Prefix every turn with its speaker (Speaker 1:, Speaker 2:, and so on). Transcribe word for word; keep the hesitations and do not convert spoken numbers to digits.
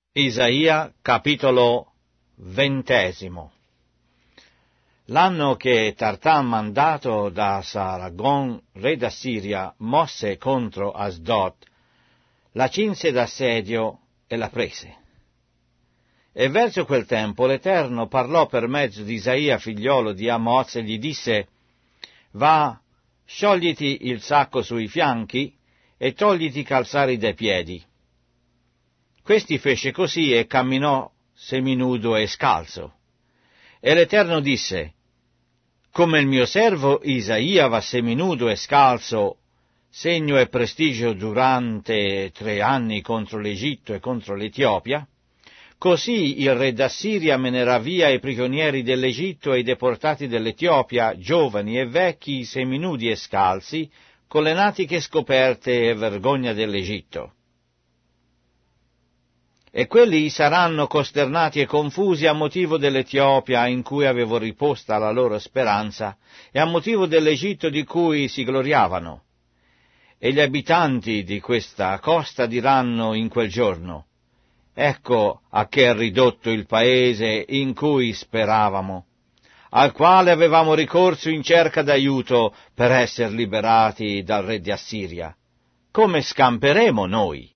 Speaker 1: Isaia, capitolo ventesimo. L'anno che Tartan, mandato da Sargon, re d'Assiria, mosse contro Asdod, la cinse d'assedio e la prese. E verso quel tempo l'Eterno parlò per mezzo di Isaia, figliolo di Amoz, e gli disse: Va, sciogliti il sacco sui fianchi e togliti i calzari dai piedi. Questi fece così e camminò seminudo e scalzo. E l'Eterno disse: Come il mio servo Isaia va seminudo e scalzo, segno e prestigio durante tre anni contro l'Egitto e contro l'Etiopia, così il re d'Assiria menerà via i prigionieri dell'Egitto e i deportati dell'Etiopia, giovani e vecchi, seminudi e scalzi, con le natiche scoperte e vergogna dell'Egitto. E quelli saranno costernati e confusi a motivo dell'Etiopia, in cui avevo riposta la loro speranza, e a motivo dell'Egitto di cui si gloriavano. E gli abitanti di questa costa diranno in quel giorno: Ecco a che è ridotto il paese in cui speravamo, al quale avevamo ricorso in cerca d'aiuto per essere liberati dal re di Assiria. Come scamperemo noi?